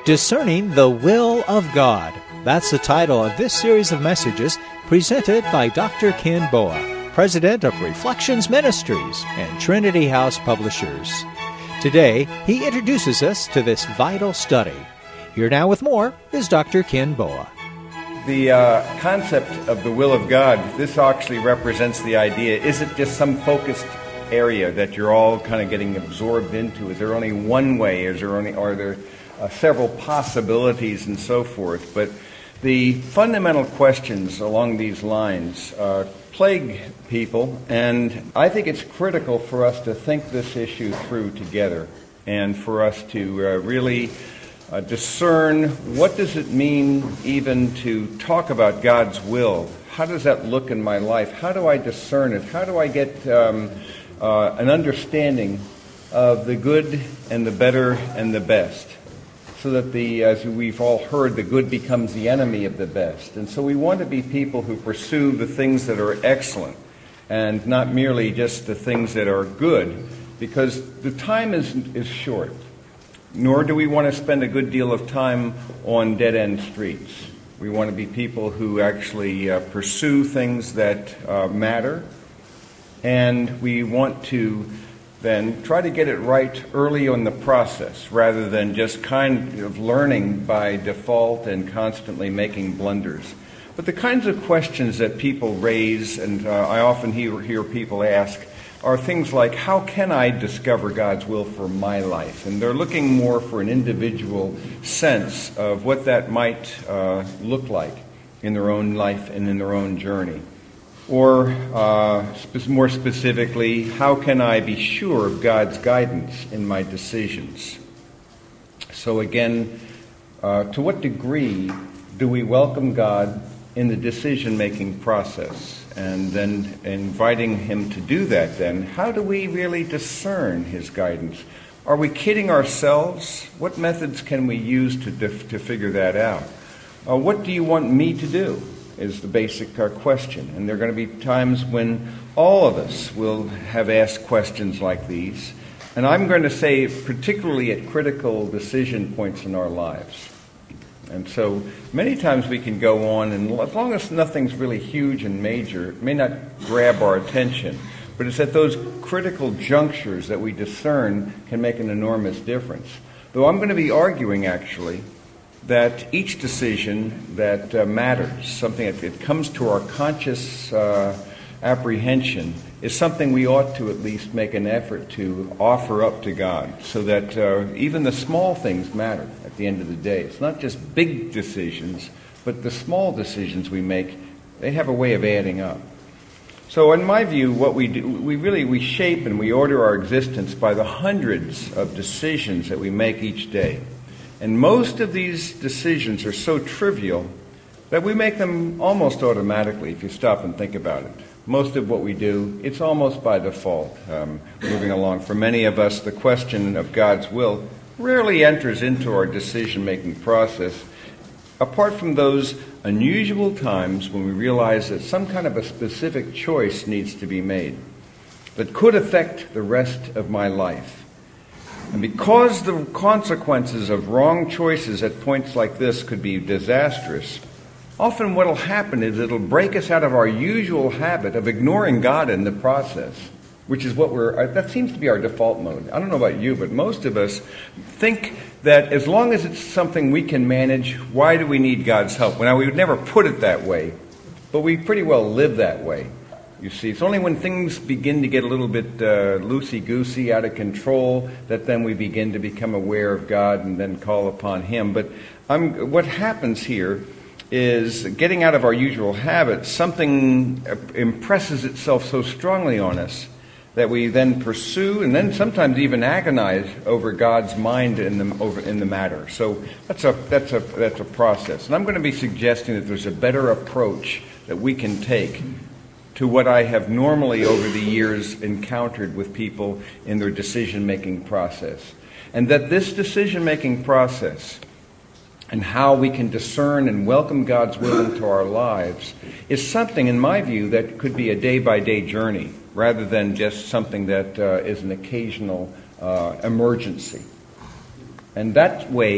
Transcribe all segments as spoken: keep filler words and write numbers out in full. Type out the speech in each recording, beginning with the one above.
Discerning the Will of God. That's the title of this series of messages presented by Doctor Ken Boa, President of Reflections Ministries and Trinity House Publishers. Today, he introduces us to this vital study. Here now with more is Doctor Ken Boa. The uh, concept of the will of God, this actually represents the idea, is it just some focused area that you're all kind of getting absorbed into? Is there only one way? Is there only, are there uh, several possibilities and so forth? But the fundamental questions along these lines uh, plague people, and I think it's critical for us to think this issue through together and for us to uh, really uh, discern what does it mean even to talk about God's will. How does that look in my life? How do I discern it? How do I get um, uh, an understanding of the good and the better and the best? So that the, as we've all heard, the good becomes the enemy of the best. And so we want to be people who pursue the things that are excellent and not merely just the things that are good, because the time is is short. Nor do we want to spend a good deal of time on dead-end streets. We want to be people who actually uh, pursue things that uh, matter, and we want to then try to get it right early on the process rather than just kind of learning by default and constantly making blunders. But the kinds of questions that people raise, and uh, I often hear, hear people ask, are things like, how can I discover God's will for my life? And they're looking more for an individual sense of what that might uh, look like in their own life and in their own journey. Or, uh, sp- more specifically, how can I be sure of God's guidance in my decisions? So again, uh, to what degree do we welcome God in the decision-making process? And then inviting Him to do that then, how do we really discern His guidance? Are we kidding ourselves? What methods can we use to, dif- to figure that out? Uh, what do you want me to do? Is the basic uh, question. And there are going to be times when all of us will have asked questions like these. And I'm going to say particularly at critical decision points in our lives. And so many times we can go on, and as long as nothing's really huge and major, it may not grab our attention. But it's at those critical junctures that we discern can make an enormous difference. Though I'm going to be arguing, actually, that each decision that uh, matters, something that it comes to our conscious uh, apprehension, is something we ought to at least make an effort to offer up to God, so that uh, even the small things matter at the end of the day. It's not just big decisions, but the small decisions we make, they have a way of adding up. So in my view, what we do, we really, we shape and we order our existence by the hundreds of decisions that we make each day. And most of these decisions are so trivial that we make them almost automatically if you stop and think about it. Most of what we do, it's almost by default, um, moving along. For many of us, the question of God's will rarely enters into our decision-making process, apart from those unusual times when we realize that some kind of a specific choice needs to be made that could affect the rest of my life. And because the consequences of wrong choices at points like this could be disastrous, often what will happen is it'll break us out of our usual habit of ignoring God in the process, which is what we're, that seems to be our default mode. I don't know about you, but most of us think that as long as it's something we can manage, why do we need God's help? Now, we would never put it that way, but we pretty well live that way. You see, it's only when things begin to get a little bit uh, loosey-goosey, out of control, that then we begin to become aware of God and then call upon Him. But um, what happens here is, getting out of our usual habits, something impresses itself so strongly on us that we then pursue and then sometimes even agonize over God's mind in the over in the matter. So that's a that's a that's a process. And I'm going to be suggesting that there's a better approach that we can take to what I have normally over the years encountered with people in their decision-making process. And that this decision-making process and how we can discern and welcome God's will into our lives is something, in my view, that could be a day-by-day journey rather than just something that uh, is an occasional uh, emergency. And that way,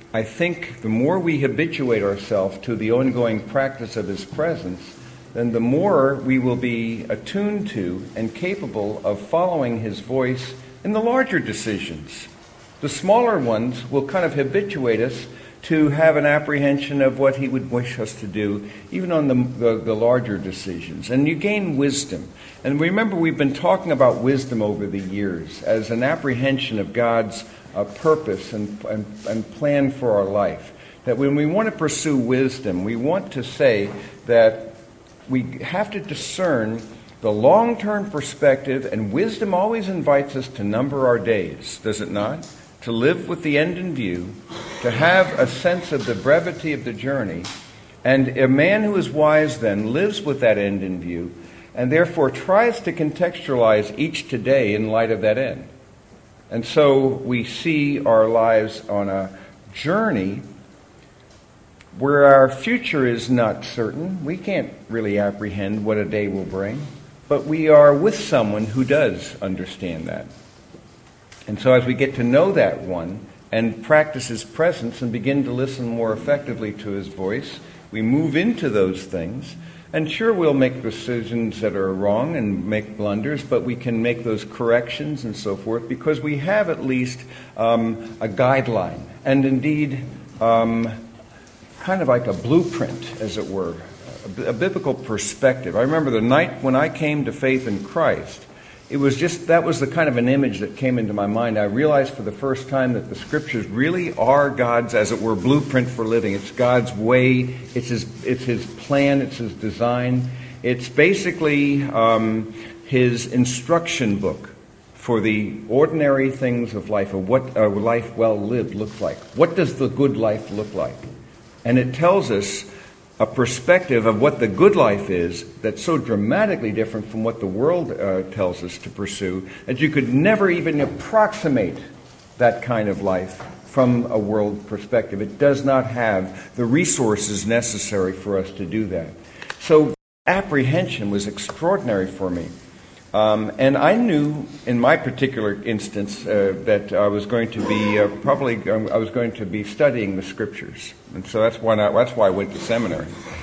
I think the more we habituate ourselves to the ongoing practice of His presence, then the more we will be attuned to and capable of following His voice in the larger decisions. The smaller ones will kind of habituate us to have an apprehension of what He would wish us to do, even on the, the, the larger decisions. And you gain wisdom. And remember, we've been talking about wisdom over the years as an apprehension of God's uh, purpose and, and, and plan for our life. That when we want to pursue wisdom, we want to say that we have to discern the long-term perspective, and wisdom always invites us to number our days, does it not? To live with the end in view, to have a sense of the brevity of the journey. And a man who is wise then lives with that end in view, and therefore tries to contextualize each today in light of that end. And so we see our lives on a journey where our future is not certain. We can't really apprehend what a day will bring, but we are with someone who does understand that. And so as we get to know that one and practice His presence and begin to listen more effectively to His voice, we move into those things. And sure, we'll make decisions that are wrong and make blunders, but we can make those corrections and so forth because we have at least um, a guideline and indeed um, kind of like a blueprint, as it were, a, a biblical perspective. I remember the night when I came to faith in Christ, it was just, that was the kind of an image that came into my mind. I realized for the first time that the Scriptures really are God's, as it were, blueprint for living. It's God's way. It's His, it's His plan. It's His design. It's basically um, His instruction book for the ordinary things of life, of what a life well lived looks like. What does the good life look like? And it tells us a perspective of what the good life is that's so dramatically different from what the world uh, tells us to pursue that you could never even approximate that kind of life from a world perspective. It does not have the resources necessary for us to do that. So apprehension was extraordinary for me. Um, and I knew, in my particular instance, uh, that I was going to be uh, probably um, I was going to be studying the Scriptures, and so that's why I, that's why I went to seminary.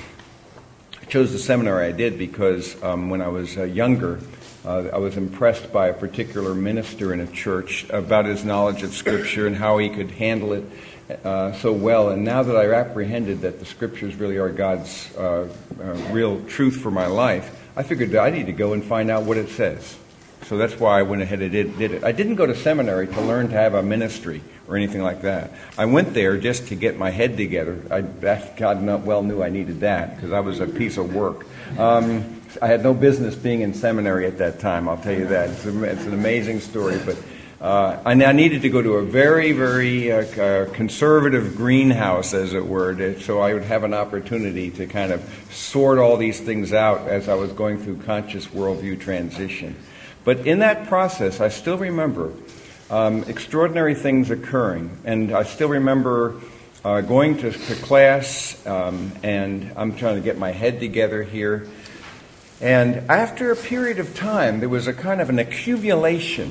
I chose the seminary I did because um, when I was uh, younger, uh, I was impressed by a particular minister in a church about his knowledge of Scripture and how he could handle it uh, so well. And now that I apprehended that the Scriptures really are God's uh, uh, real truth for my life, I figured that I need to go and find out what it says. So that's why I went ahead and did, did it. I didn't go to seminary to learn to have a ministry or anything like that. I went there just to get my head together. I, God not well knew I needed that because I was a piece of work. Um, I had no business being in seminary at that time, I'll tell you that. It's, a, it's an amazing story, but uh, I, I needed to go to a very, very uh, uh, conservative greenhouse, as it were, to, so I would have an opportunity to kind of sort all these things out as I was going through conscious worldview transition. But in that process, I still remember um, extraordinary things occurring, and I still remember uh, going to, to class, um, and I'm trying to get my head together here. And after a period of time, there was a kind of an accumulation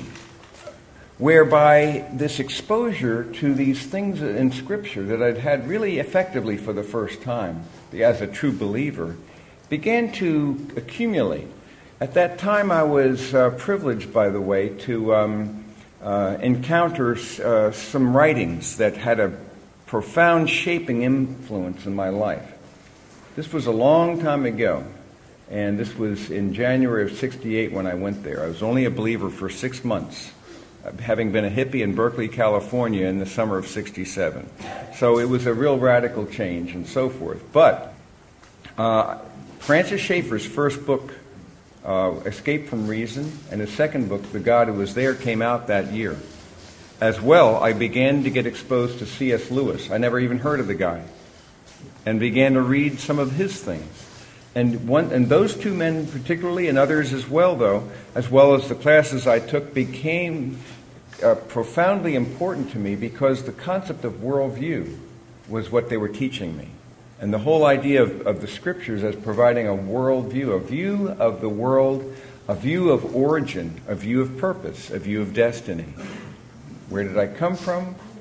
whereby this exposure to these things in Scripture that I'd had really effectively for the first time as a true believer began to accumulate. At that time, I was uh, privileged, by the way, to um, uh, encounter uh, some writings that had a profound shaping influence in my life. This was a long time ago, and this was in January of sixty-eight when I went there. I was only a believer for six months. Having been a hippie in Berkeley, California in the summer of sixty-seven. So it was a real radical change and so forth. But uh, Francis Schaeffer's first book, uh, Escape from Reason, and his second book, The God Who Was There, came out that year. As well, I began to get exposed to C S Lewis. I never even heard of the guy. And began to read some of his things. And one, and those two men particularly, and others as well, though, as well as the classes I took, became uh, profoundly important to me because the concept of worldview was what they were teaching me. And the whole idea of, of the Scriptures as providing a worldview, a view of the world, a view of origin, a view of purpose, a view of destiny. Where did I come from?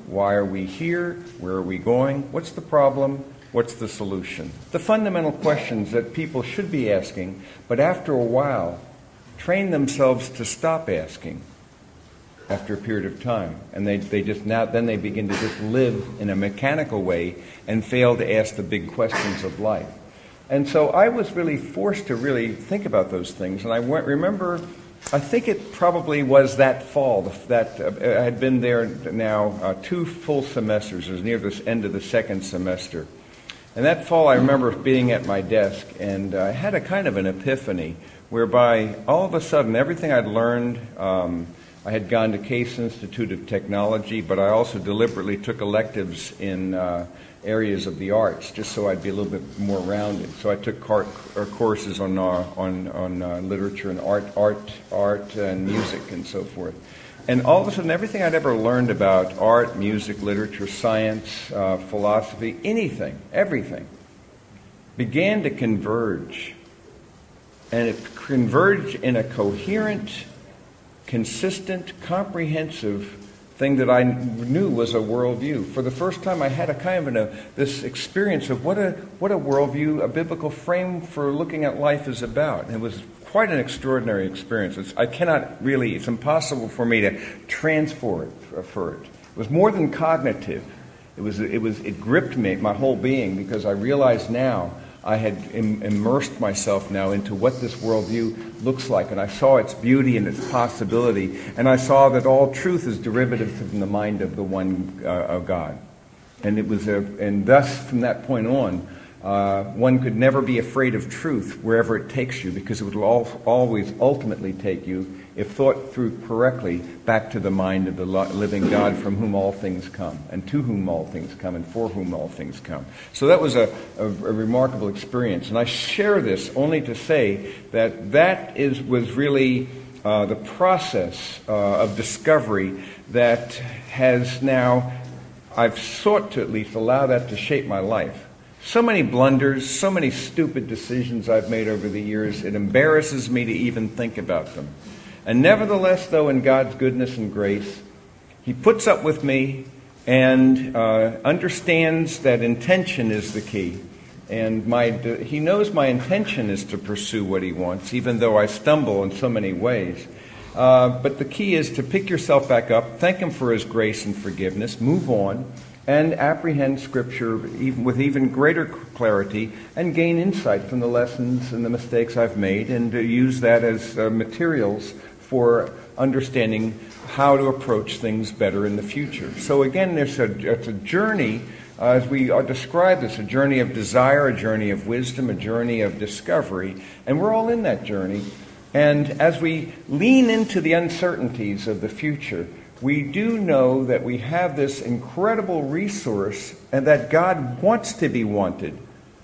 Why are we here? Where are we going? What's the problem? What's the solution? The fundamental questions that people should be asking, but after a while, train themselves to stop asking after a period of time. And they, they just now, then they begin to just live in a mechanical way and fail to ask the big questions of life. And so I was really forced to really think about those things. And I went, remember, I think it probably was that fall, that uh, I had been there now uh, two full semesters. It was near the end of the second semester. And that fall I remember being at my desk, and I had a kind of an epiphany whereby all of a sudden everything I'd learned, um, I had gone to Case Institute of Technology, but I also deliberately took electives in uh, areas of the arts, just so I'd be a little bit more rounded. So I took car- or courses on uh, on on uh, literature and art, art, art and music and so forth. And all of a sudden, everything I'd ever learned about art, music, literature, science, uh, philosophy, anything, everything, began to converge. And it converged in a coherent, consistent, comprehensive thing that I knew was a worldview. For the first time, I had a kind of an, a, this experience of what a what a worldview, a biblical frame for looking at life is about. And it was quite an extraordinary experience. It's, I cannot really, it's impossible for me to transfer it for it. It was more than cognitive. It was, it was, it gripped me, my whole being, because I realized now I had im- immersed myself now into what this worldview looks like, and I saw its beauty and its possibility, and I saw that all truth is derivative from the mind of the one uh, of God. And it was, a, and thus from that point on, Uh, one could never be afraid of truth wherever it takes you, because it will al- always ultimately take you, if thought through correctly, back to the mind of the lo- living God from whom all things come, and to whom all things come, and for whom all things come. So that was a, a, a remarkable experience. And I share this only to say that that is was really uh, the process uh, of discovery that has now, I've sought to at least allow that to shape my life. So many blunders, so many stupid decisions I've made over the years, it embarrasses me to even think about them. And nevertheless, though, in God's goodness and grace, He puts up with me and uh, understands that intention is the key. And my, He knows my intention is to pursue what He wants, even though I stumble in so many ways. Uh, but the key is to pick yourself back up, thank Him for His grace and forgiveness, move on, and apprehend Scripture even with even greater clarity, and gain insight from the lessons and the mistakes I've made, and to use that as uh, materials for understanding how to approach things better in the future. So again, there's a, it's a journey, uh, as we are described this, a journey of desire, a journey of wisdom, a journey of discovery, and we're all in that journey. And as we lean into the uncertainties of the future, we do know that we have this incredible resource and that God wants to be wanted.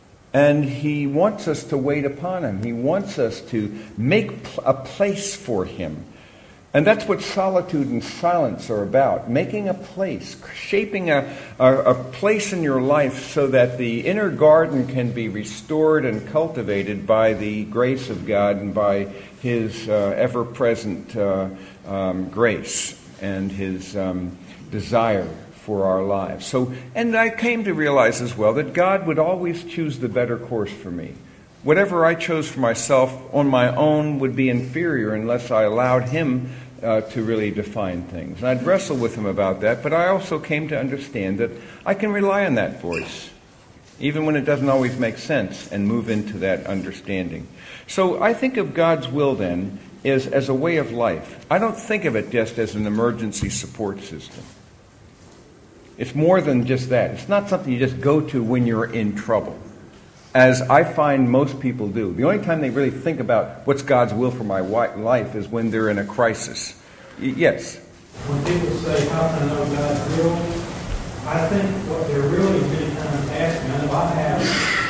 And He wants us to wait upon Him. He wants us to make a place for Him. And that's what solitude and silence are about. Making a place, shaping a, a, a place in your life so that the inner garden can be restored and cultivated by the grace of God and by His uh, ever-present uh, um, grace and His um, desire for our lives. So, and I came to realize as well that God would always choose the better course for me. Whatever I chose for myself on my own would be inferior unless I allowed Him uh, to really define things. And I'd wrestle with Him about that, but I also came to understand that I can rely on that voice, even when it doesn't always make sense, and move into that understanding. So I think of God's will then is as a way of life. I don't think of it just as an emergency support system. It's more than just that. It's not something you just go to when you're in trouble, as I find most people do. The only time they really think about what's God's will for my life is when they're in a crisis. Y- yes? When people say, how can I know God's will? I think what they're really many times asking, and I have,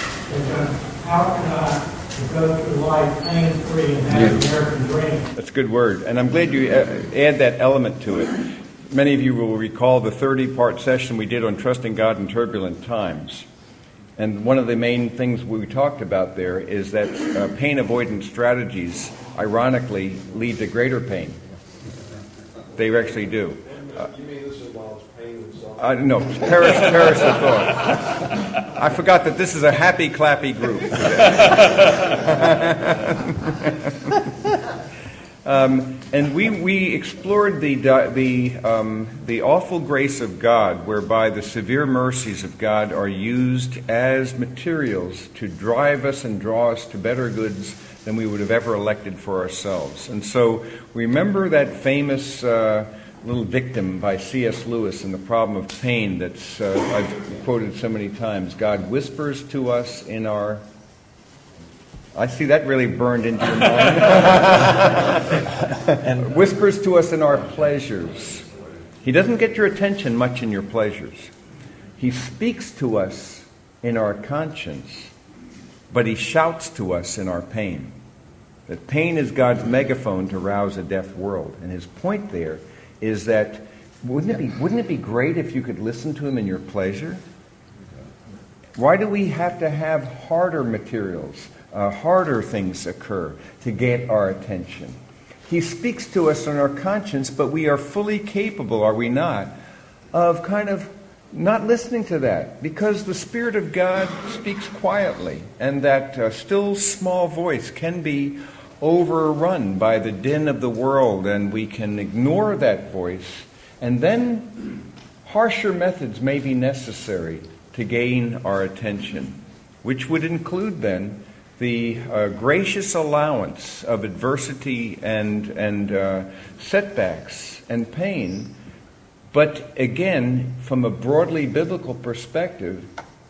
is how can I go through life pain-free and have the American dream? That's a good word. And I'm glad you add that element to it. Many of you will recall the thirty-part session we did on trusting God in turbulent times. And one of the main things we talked about there is that uh, pain avoidance strategies, ironically, lead to greater pain. They actually do. You mean this involves pain and suffering? Uh, no, perish, perish the thought. I forgot that this is a happy, clappy group. um, and we we explored the the um, the awful grace of God, whereby the severe mercies of God are used as materials to drive us and draw us to better goods than we would have ever elected for ourselves. And so, remember that famous Uh, little dictum by C S Lewis in The Problem of Pain that's uh, I've quoted so many times. God whispers to us in our... I see that really burned into your mind. And whispers to us in our pleasures. He doesn't get your attention much in your pleasures. He speaks to us in our conscience, but he shouts to us in our pain. That pain is God's megaphone to rouse a deaf world. And his point there is that wouldn't it be wouldn't it be great if you could listen to him in your pleasure? Why do we have to have harder materials, uh, harder things occur to get our attention? He speaks to us in our conscience, but we are fully capable, are we not, of kind of not listening to that, because the Spirit of God speaks quietly, and that uh, still small voice can be overrun by the din of the world, and we can ignore that voice, and then harsher methods may be necessary to gain our attention, which would include then the uh, gracious allowance of adversity and and uh, setbacks and pain, but again, from a broadly biblical perspective,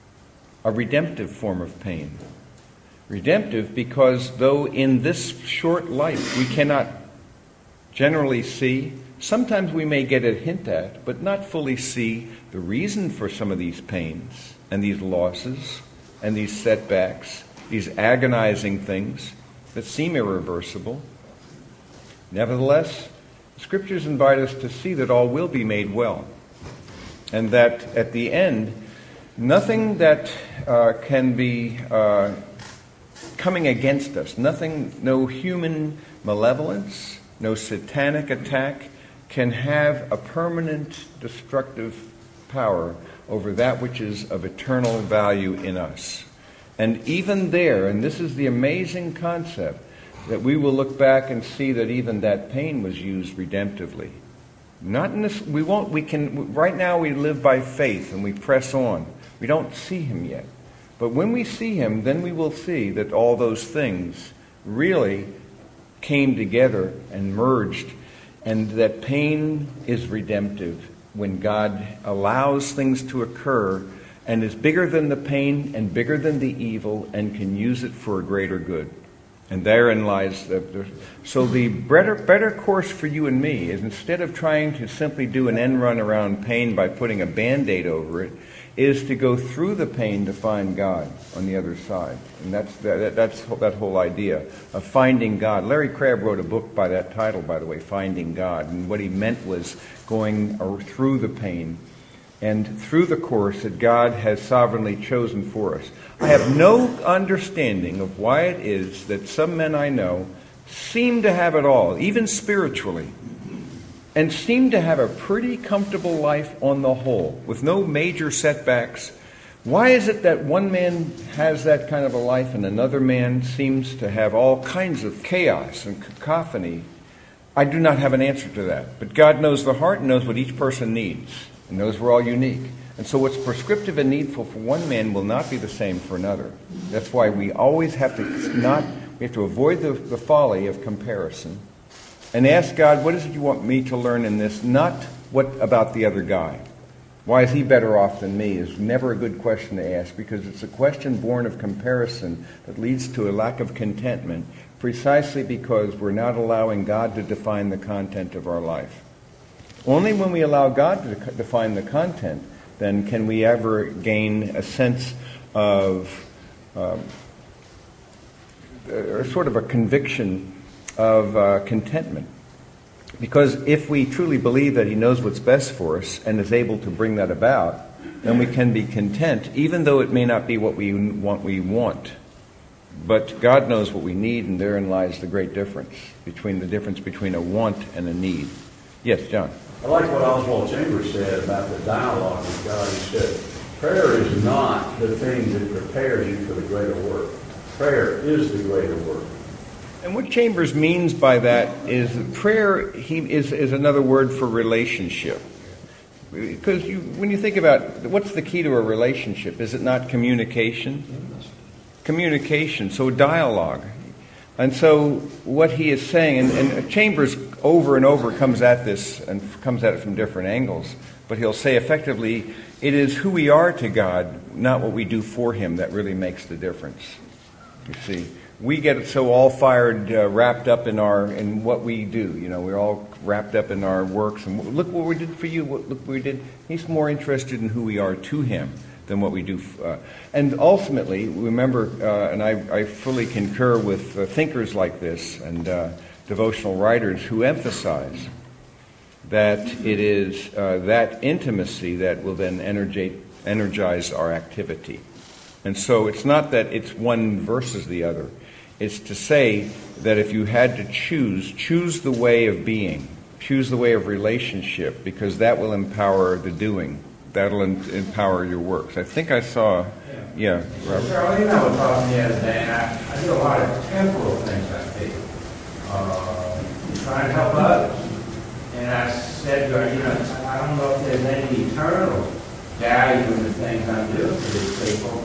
a redemptive form of pain. Redemptive because though in this short life we cannot generally see, sometimes we may get a hint at, but not fully see the reason for some of these pains and these losses and these setbacks, these agonizing things that seem irreversible. Nevertheless, the Scriptures invite us to see that all will be made well, and that at the end, nothing that uh, can be uh, coming against us, nothing, no human malevolence, no satanic attack can have a permanent destructive power over that which is of eternal value in us. And even there, and this is the amazing concept, that we will look back and see that even that pain was used redemptively. Not in this, we won't, we can, right now we live by faith and we press on. We don't see him yet. But when we see him, then we will see that all those things really came together and merged, and that pain is redemptive when God allows things to occur and is bigger than the pain and bigger than the evil and can use it for a greater good. And therein lies the... the so the better, better course for you and me is, instead of trying to simply do an end run around pain by putting a Band-Aid over it, is to go through the pain to find God on the other side. And that's that, that's that whole idea of finding God. Larry Crabb wrote a book by that title, by the way, Finding God. And what he meant was going through the pain and through the course that God has sovereignly chosen for us. I have no understanding of why it is that some men I know seem to have it all, even spiritually, and seem to have a pretty comfortable life on the whole, with no major setbacks. Why is it that one man has that kind of a life and another man seems to have all kinds of chaos and cacophony? I do not have an answer to that. But God knows the heart and knows what each person needs, and knows we're all unique. And so what's prescriptive and needful for one man will not be the same for another. That's why we always have to not, we have to avoid the, the folly of comparison, and ask God, what is it you want me to learn in this? Not what about the other guy. Why is he better off than me is never a good question to ask, because it's a question born of comparison that leads to a lack of contentment, precisely because we're not allowing God to define the content of our life. Only when we allow God to define the content, then can we ever gain a sense of, um, or sort of a conviction of uh, contentment. Because if we truly believe that he knows what's best for us and is able to bring that about, then we can be content, even though it may not be what we want. We want. But God knows what we need, and therein lies the great difference between the difference between a want and a need. Yes, John. I like what Oswald Chambers said about the dialogue with God. He said, prayer is not the thing that prepares you for the greater work. Prayer is the greater work. And what Chambers means by that is prayer he, is, is another word for relationship. Because you, when you think about what's the key to a relationship, is it not communication? Communication, so dialogue. And so what he is saying, and, and Chambers over and over comes at this and comes at it from different angles, but he'll say effectively, it is who we are to God, not what we do for him, that really makes the difference. You see, we get so all fired, uh, wrapped up in our in what we do. You know, we're all wrapped up in our works, and look what we did for you. What, look what we did. He's more interested in who we are to him than what we do. Uh, and ultimately, remember, uh, and I, I fully concur with uh, thinkers like this and uh, devotional writers who emphasize that it is uh, that intimacy that will then energize, energize our activity. And so it's not that it's one versus the other. It's to say that if you had to choose, choose the way of being, choose the way of relationship, because that will empower the doing. That'll em- empower your works. I think I saw, yeah, Robert. Charlie and I were talking the other day, and I, I do a lot of temporal things I think. Uh, trying to help others. And I said to her, you know, I don't know if there's any eternal value in the things I'm doing for these people.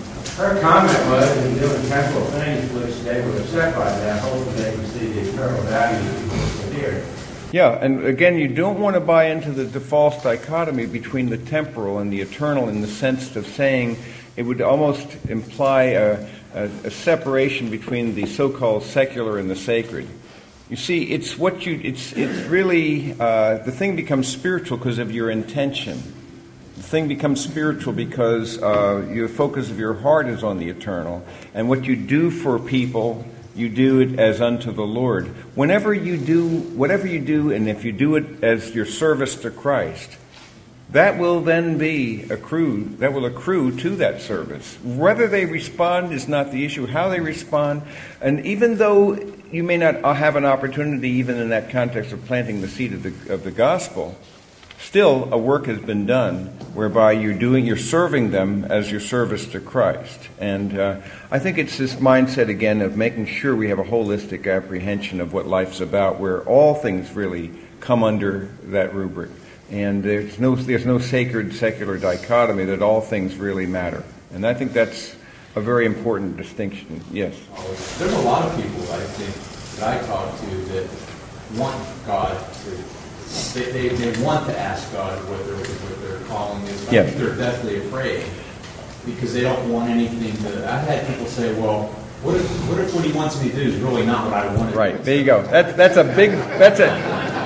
Her comment was, in doing temporal things, which they were upset by that, hoping they would see the eternal value here. Yeah, and again, you don't want to buy into the, the false dichotomy between the temporal and the eternal in the sense of saying it would almost imply a, a, a separation between the so-called secular and the sacred. You see, it's what you, it's, it's really, uh, the thing becomes spiritual because of your intention. The thing becomes spiritual because uh, your focus of your heart is on the eternal. And what you do for people, you do it as unto the Lord. Whenever you do, whatever you do, and if you do it as your service to Christ, that will then be accrued, that will accrue to that service. Whether they respond is not the issue, how they respond. And even though you may not have an opportunity, even in that context of planting the seed of the, of the gospel, still a work has been done whereby you're doing, you're serving them as your service to Christ. And uh, I think it's this mindset again of making sure we have a holistic apprehension of what life's about, where all things really come under that rubric. And there's no there's no sacred secular dichotomy, that all things really matter. And I think that's a very important distinction. Yes? There's a lot of people, I think, that I talk to that want God to, they, they, they want to ask God what their, what their calling is. I yes. think they're deathly afraid because they don't want anything to, I've had people say, well, what if, what if what he wants me to do is really not what I want to do? Right, there you go. That's, that's a big, that's a,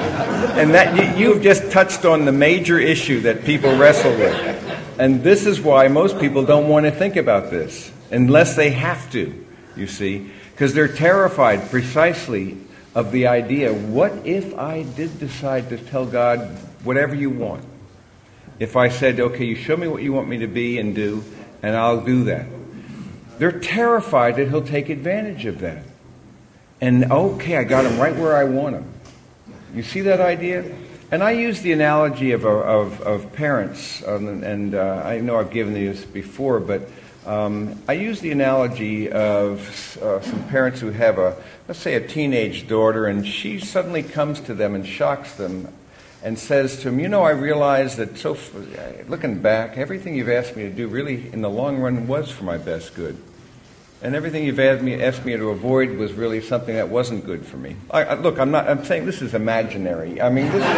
and that you, you've just touched on the major issue that people wrestle with. And this is why most people don't want to think about this, unless they have to, you see, because they're terrified precisely of the idea, what if I did decide to tell God whatever you want? If I said, okay, you show me what you want me to be and do, and I'll do that. They're terrified that he'll take advantage of that. And okay, I got him right where I want him. You see that idea? And I use the analogy of, of, of parents, um, and uh, I know I've given this before, but um, I use the analogy of uh, some parents who have a, let's say, a teenage daughter, and she suddenly comes to them and shocks them and says to them, you know, I realize that so, looking back, everything you've asked me to do really, in the long run, was for my best good. And everything you've asked me, asked me to avoid was really something that wasn't good for me. I, I, look, I'm not. I'm saying this is imaginary. I mean, this,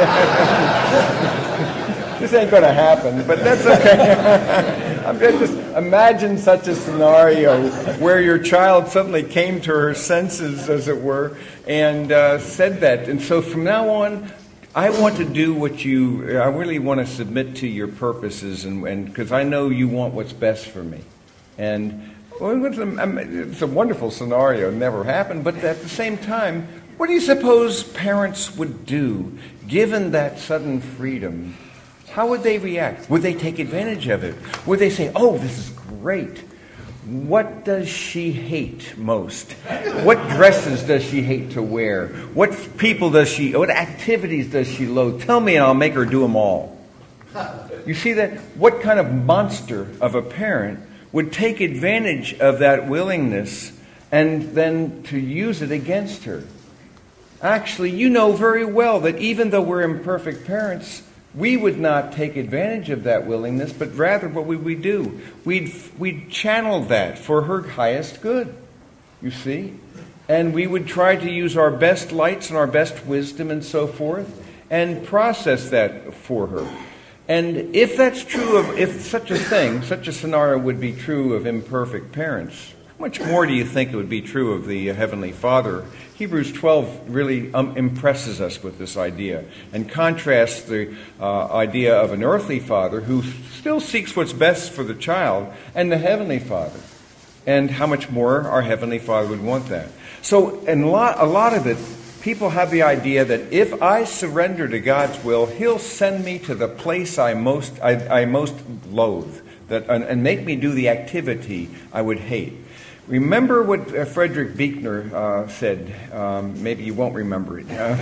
this ain't going to happen, but that's okay. I'm just imagine such a scenario where your child suddenly came to her senses, as it were, and uh, said that. And so from now on, I want to do what you. I really want to submit to your purposes, and because I know you want what's best for me, and. Well, it's a, it's a wonderful scenario. It never happened. But at the same time, what do you suppose parents would do, given that sudden freedom? How would they react? Would they take advantage of it? Would they say, oh, this is great? What does she hate most? What dresses does she hate to wear? What people does she, what activities does she loathe? Tell me and I'll make her do them all. You see that? What kind of monster of a parent would take advantage of that willingness and then to use it against her? Actually, you know very well that even though we're imperfect parents, we would not take advantage of that willingness, but rather what would we do? We'd, we'd channel that for her highest good, you see? And we would try to use our best lights and our best wisdom and so forth and process that for her. And if that's true of, if such a thing, such a scenario would be true of imperfect parents, how much more do you think it would be true of the Heavenly Father? Hebrews twelve really um, impresses us with this idea and contrasts the uh, idea of an earthly father who still seeks what's best for the child and the Heavenly Father. And how much more our Heavenly Father would want that. So in a lot, a lot of it, people have the idea that if I surrender to God's will, He'll send me to the place I most I, I most loathe, that and, and make me do the activity I would hate. Remember what uh, Frederick Buechner uh, said. Um, maybe you won't remember it. Uh,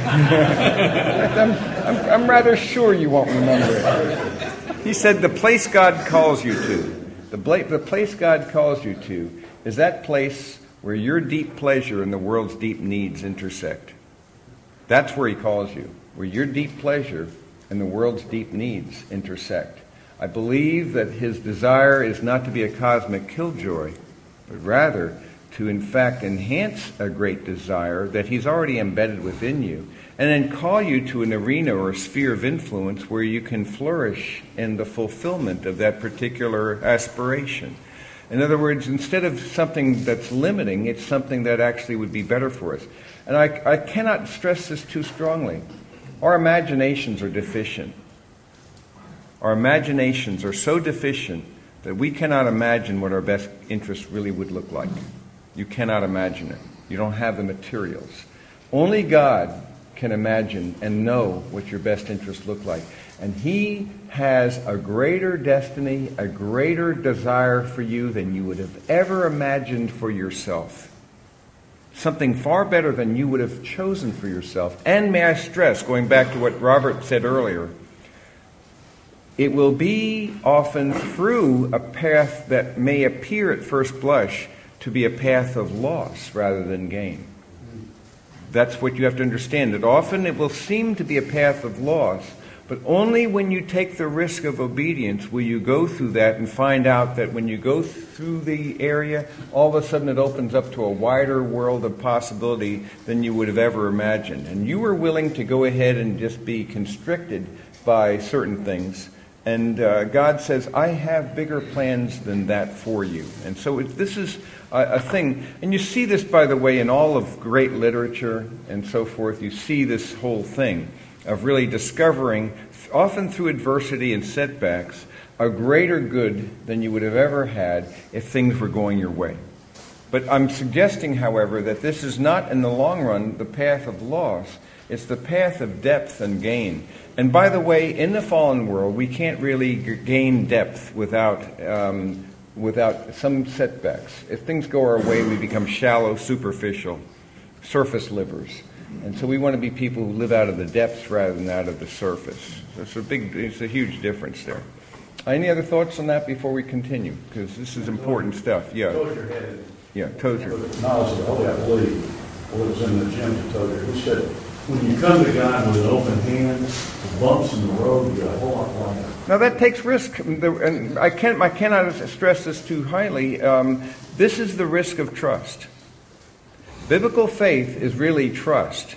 I'm, I'm, I'm rather sure you won't remember it. He said, the place God calls you to, the, bla- the place God calls you to is that place where your deep pleasure and the world's deep needs intersect. That's where He calls you, where your deep pleasure and the world's deep needs intersect. I believe that His desire is not to be a cosmic killjoy, but rather to, in fact, enhance a great desire that He's already embedded within you, and then call you to an arena or a sphere of influence where you can flourish in the fulfillment of that particular aspiration. In other words, instead of something that's limiting, it's something that actually would be better for us. And I, I cannot stress this too strongly. Our imaginations are deficient. Our imaginations are so deficient that we cannot imagine what our best interests really would look like. You cannot imagine it. You don't have the materials. Only God can imagine and know what your best interests look like. And He has a greater destiny, a greater desire for you than you would have ever imagined for yourself. Something far better than you would have chosen for yourself. And may I stress, going back to what Robert said earlier, it will be often through a path that may appear at first blush to be a path of loss rather than gain. That's what you have to understand. That often it will seem to be a path of loss, but only when you take the risk of obedience will you go through that and find out that when you go through the area, all of a sudden it opens up to a wider world of possibility than you would have ever imagined. And you were willing to go ahead and just be constricted by certain things. And uh, God says, I have bigger plans than that for you. And so it, this is a, a thing. And you see this, by the way, in all of great literature and so forth. You see this whole thing of really discovering, often through adversity and setbacks, a greater good than you would have ever had if things were going your way. But I'm suggesting, however, that this is not, in the long run, the path of loss. It's the path of depth and gain. And by the way, in the fallen world, we can't really g- gain depth without um, without some setbacks. If things go our way, we become shallow, superficial, surface livers. And so we want to be people who live out of the depths rather than out of the surface. It's a big, it's a huge difference there. Any other thoughts on that before we continue? Because this is important stuff. Yeah. Tozer had it. Yeah, Tozer. Knowledge of the Holy, I believe, what was in the gym to Tozer. He said, when you come to God with an open hand, the bumps in the road, you got a whole lot longer. Now that takes risk, and I can't, I cannot stress this too highly. Um, this is the risk of trust. Biblical faith is really trust.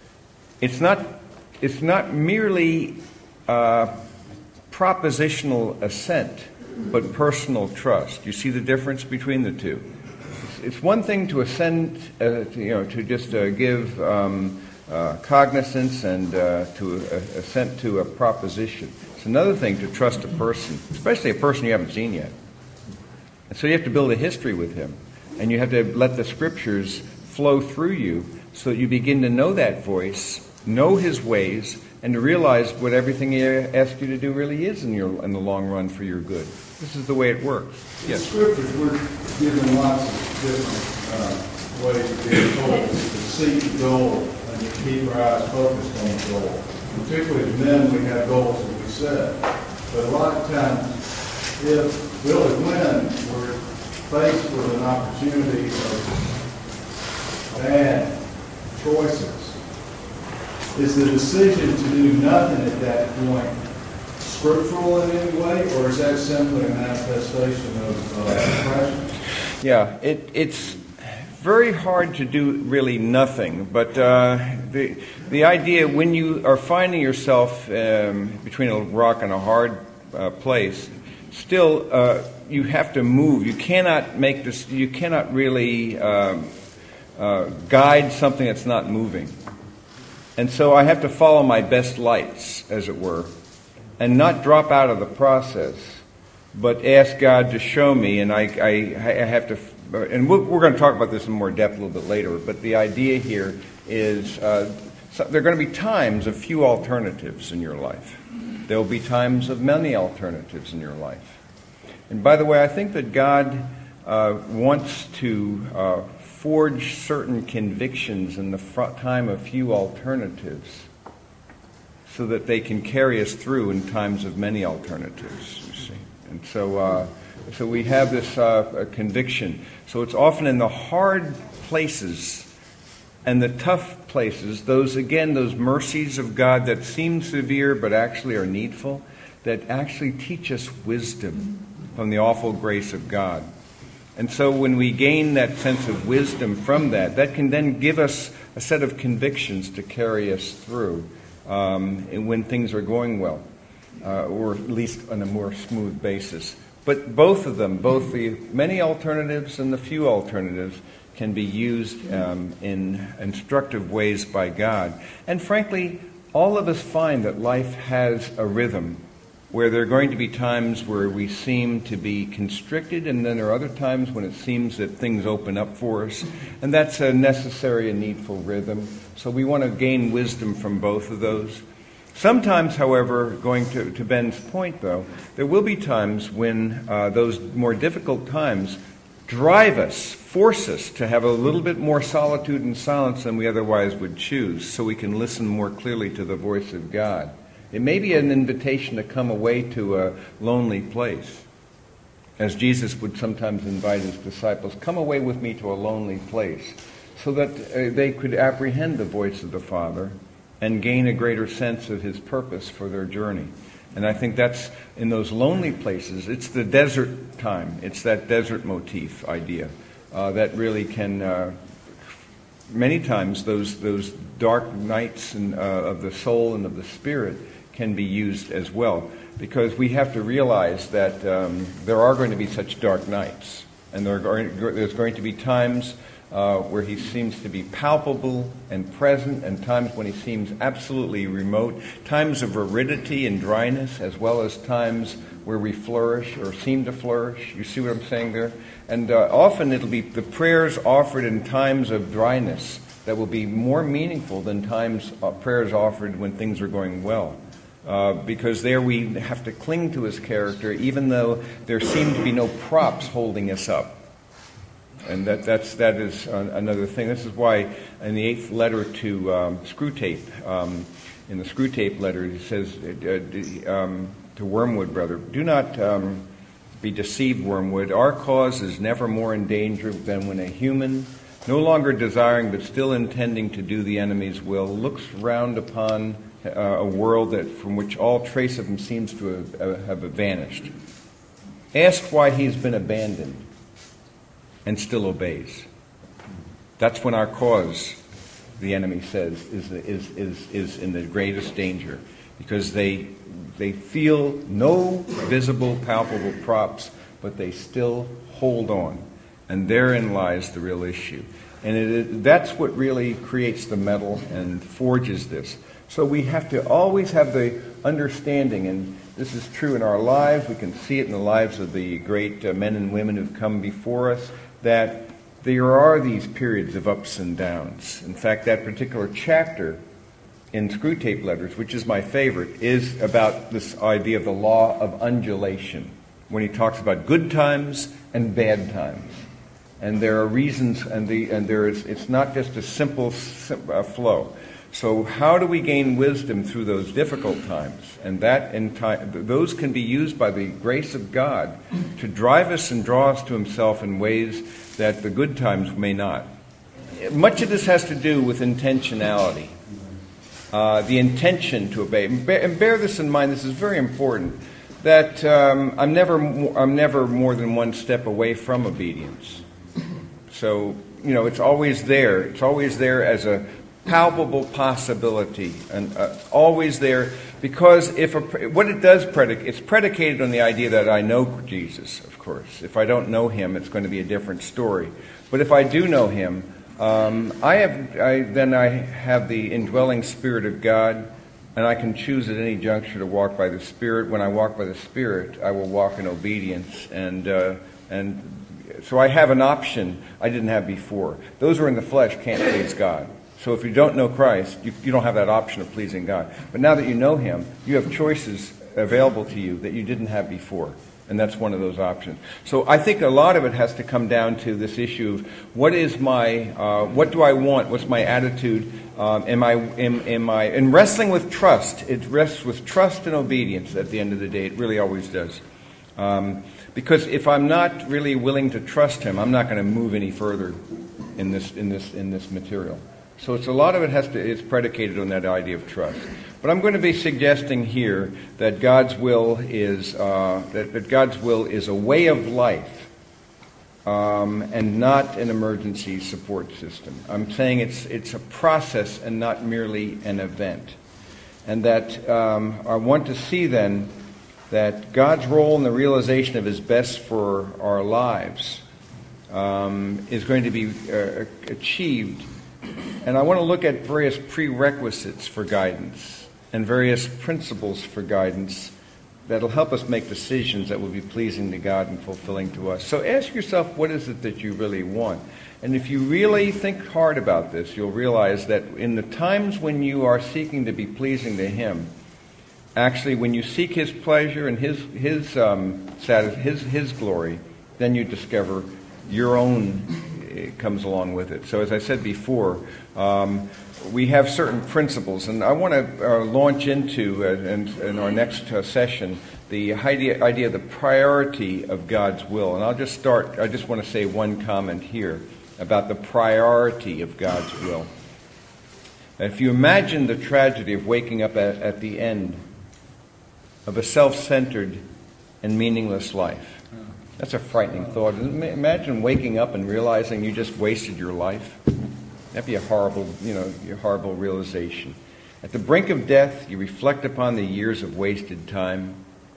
It's not, it's not merely uh, propositional assent, but personal trust. You see the difference between the two? It's, it's one thing to assent, uh, to, you know, to just uh, give um, uh, cognizance and uh, to uh, assent to a proposition. It's another thing to trust a person, especially a person you haven't seen yet. And so you have to build a history with him, and you have to let the Scriptures flow through you so that you begin to know that voice know His ways, and to realize what everything He asks you to do really is in your in the long run for your good. This is the way it works. In Yes. Scriptures, we're given lots of different uh, ways of being told us to seek the goal and to keep our eyes focused on the goal. Particularly as men, we have goals that we set. But a lot of times, if really when we're faced with an opportunity of bad choices, is the decision to do nothing at that point scriptural in any way, or is that simply a manifestation of uh, depression? Yeah, it, it's very hard to do really nothing, but uh, the the idea when you are finding yourself um, between a rock and a hard uh, place, still uh, you have to move. You cannot make this. You cannot really um, uh, guide something that's not moving, and so I have to follow my best lights, as it were, and not drop out of the process, but ask God to show me, and I, I, I have to, and we're, we're going to talk about this in more depth a little bit later, but the idea here is uh, so there are going to be times of few alternatives in your life. There will be times of many alternatives in your life. And by the way, I think that God uh, wants to uh, forge certain convictions in the front time of few alternatives, so that they can carry us through in times of many alternatives, you see. And so uh, so we have this uh, conviction. So it's often in the hard places and the tough places, those, again, those mercies of God that seem severe but actually are needful, that actually teach us wisdom from the awful grace of God. And so when we gain that sense of wisdom from that, that can then give us a set of convictions to carry us through. Um, and when things are going well, uh, or at least on a more smooth basis. But both of them, both the many alternatives and the few alternatives, can be used um, in instructive ways by God. And frankly, all of us find that life has a rhythm, where there are going to be times where we seem to be constricted, and then there are other times when it seems that things open up for us. And that's a necessary and needful rhythm. So we want to gain wisdom from both of those. Sometimes, however, going to, to Ben's point, though, there will be times when uh, those more difficult times drive us, force us to have a little bit more solitude and silence than we otherwise would choose, so we can listen more clearly to the voice of God. It may be an invitation to come away to a lonely place, as Jesus would sometimes invite His disciples, come away with me to a lonely place, so that uh, they could apprehend the voice of the Father and gain a greater sense of His purpose for their journey. And I think that's, in those lonely places, it's the desert time. It's that desert motif idea uh, that really can, uh, many times, those those dark nights and, uh, of the soul and of the spirit can be used as well. Because we have to realize that um, there are going to be such dark nights. And there are going, there's going to be times uh, where He seems to be palpable and present, and times when He seems absolutely remote, times of aridity and dryness, as well as times where we flourish or seem to flourish. You see what I'm saying there? And uh, often it'll be the prayers offered in times of dryness that will be more meaningful than times uh, prayers offered when things are going well. Uh, because there we have to cling to His character, even though there seem to be no props holding us up. And that that's that is uh, another thing. This is why in the eighth letter to um, Screwtape, um, in the Screwtape letter, he says uh, um, to Wormwood, brother, do not um, be deceived, Wormwood. Our cause is never more in danger than when a human, no longer desiring but still intending to do the enemy's will, looks round upon uh, a world that from which all trace of him seems to have, uh, have vanished. Ask why he's been abandoned, and still obeys. That's when our cause, the enemy says, is is is is in the greatest danger, because they they feel no visible, palpable props, but they still hold on, and therein lies the real issue. And it, that's what really creates the metal and forges this. So we have to always have the understanding, and this is true in our lives. We can see it in the lives of the great uh, men and women who've come before us, that there are these periods of ups and downs. In fact, that particular chapter in Screwtape Letters, which is my favorite, is about this idea of the law of undulation, when he talks about good times and bad times. And there are reasons, and the and there is it's not just a simple sim, uh, flow. So how do we gain wisdom through those difficult times? And that in time, those can be used by the grace of God to drive us and draw us to Himself in ways that the good times may not. Much of this has to do with intentionality, uh, the intention to obey. And bear, and bear this in mind. This is very important. That um, I'm never I'm never more than one step away from obedience. So you know, it's always there. It's always there as a palpable possibility, and uh, always there, because if a, what it does predicate, it's predicated on the idea that I know Jesus. Of course, if I don't know Him, it's going to be a different story. But if I do know Him, um, I have I, then I have the indwelling Spirit of God, and I can choose at any juncture to walk by the Spirit. When I walk by the Spirit, I will walk in obedience, and uh, and so I have an option I didn't have before. Those who are in the flesh can't please God. So if you don't know Christ, you, you don't have that option of pleasing God. But now that you know Him, you have choices available to you that you didn't have before. And that's one of those options. So I think a lot of it has to come down to this issue of what is my, uh, what do I want? What's my attitude? Um, am I, am, am I, in wrestling with trust, it rests with trust and obedience at the end of the day. It really always does. Um, because if I'm not really willing to trust Him, I'm not going to move any further in this, in this, in this material. So it's a lot of it has to it's predicated on that idea of trust. But I'm going to be suggesting here that God's will is uh, that, that God's will is a way of life, um, and not an emergency support system. I'm saying it's it's a process and not merely an event, and that um, I want to see then that God's role in the realization of His best for our lives um, is going to be uh, achieved. And I want to look at various prerequisites for guidance and various principles for guidance that will help us make decisions that will be pleasing to God and fulfilling to us. So ask yourself, what is it that you really want? And if you really think hard about this, you'll realize that in the times when you are seeking to be pleasing to Him, actually when you seek His pleasure and His His um, His His glory, then you discover your own. It comes along with it. So as I said before, um, we have certain principles, and I want to uh, launch into, uh, in, in our next uh, session, the idea, idea of the priority of God's will. And I'll just start, I just want to say one comment here about the priority of God's will. If you imagine the tragedy of waking up at, at the end of a self-centered and meaningless life, that's a frightening thought. Imagine waking up and realizing you just wasted your life. That'd be a horrible, you know, a horrible realization. At the brink of death, you reflect upon the years of wasted time,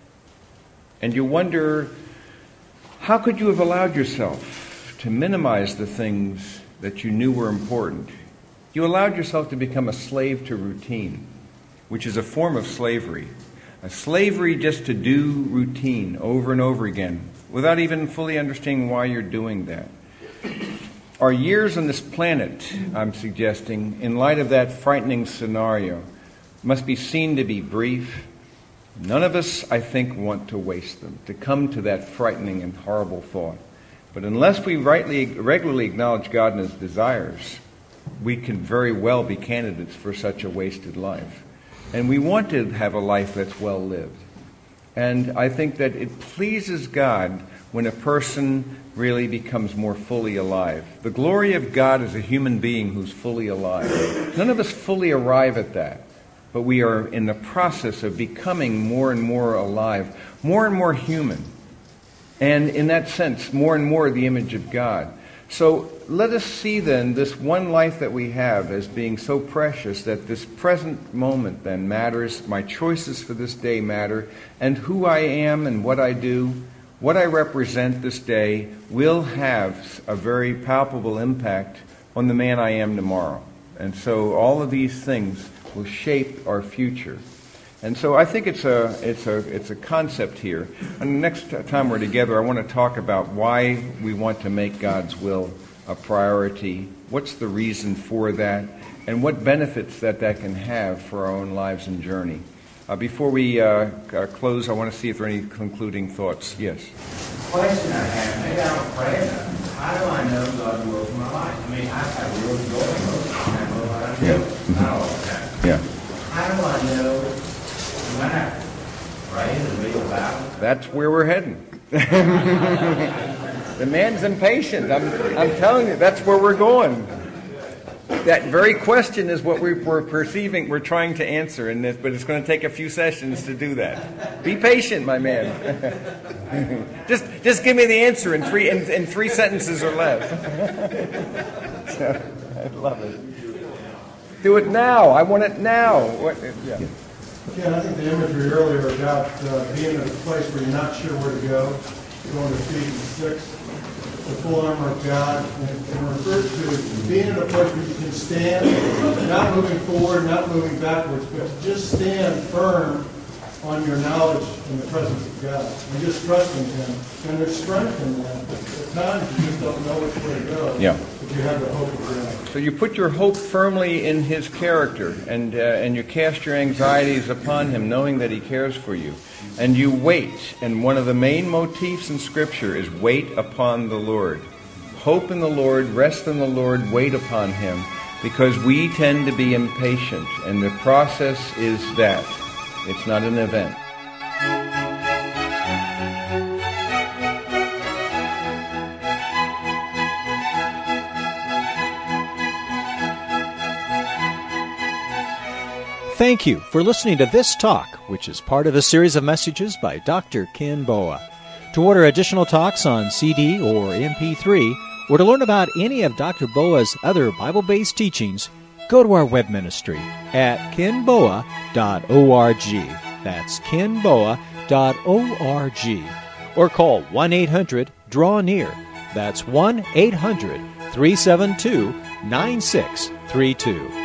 and you wonder, how could you have allowed yourself to minimize the things that you knew were important? You allowed yourself to become a slave to routine, which is a form of slavery. A slavery just to do routine over and over again, without even fully understanding why you're doing that. Our years on this planet, I'm suggesting, in light of that frightening scenario, must be seen to be brief. None of us, I think, want to waste them, to come to that frightening and horrible thought. But unless we rightly, regularly acknowledge God and His desires, we can very well be candidates for such a wasted life. And we want to have a life that's well lived. And I think that it pleases God when a person really becomes more fully alive. The glory of God is a human being who's fully alive. None of us fully arrive at that, but we are in the process of becoming more and more alive, more and more human, and in that sense, more and more the image of God. So let us see then this one life that we have as being so precious that this present moment then matters, my choices for this day matter, and who I am and what I do, what I represent this day will have a very palpable impact on the man I am tomorrow. And so all of these things will shape our future. And so I think it's a it's a it's a concept here. And the next time we're together, I want to talk about why we want to make God's will a priority. What's the reason for that? and what benefits that that can have for our own lives and journey. Uh, before we uh, uh, close, I want to see if there are any concluding thoughts. Yes? Question I have, maybe I don't pray enough. How do I know God's will for my life? I mean, I have real joy most of the time, but I do Yeah. not all the time. Yeah. How do I know when I pray and read the Bible? That's where we're heading. The man's impatient. I'm, I'm telling you, that's where we're going. That very question is what we, we're perceiving, we're trying to answer in this, but it's going to take a few sessions to do that. Be patient, my man. just, just give me the answer in three in, in three sentences or less. So, I love it. Do it now. I want it now. What, yeah. Ken, I think the imagery earlier about uh, being in a place where you're not sure where to go, going to Ephesians six, the full armor of God, and, and refers to being in a place where you can stand, not moving forward, not moving backwards, but just stand firm on your knowledge in the presence of God, and just trusting Him. And there's strength in that. At times you just don't know which way to go, Yeah. but you have the hope of God. So you put your hope firmly in His character, and uh, and you cast your anxieties upon Him, knowing that He cares for you. And you wait, and one of the main motifs in Scripture is wait upon the Lord. Hope in the Lord, rest in the Lord, wait upon Him, because we tend to be impatient, and the process is that. It's not an event. Thank you for listening to This Talk, which is part of a series of messages by Doctor Ken Boa. To order additional talks on C D or M P three, or to learn about any of Doctor Boa's other Bible-based teachings, go to our web ministry at ken boa dot org. That's ken boa dot org. Or call one eight hundred draw near. That's one eight hundred three seven two nine six three two.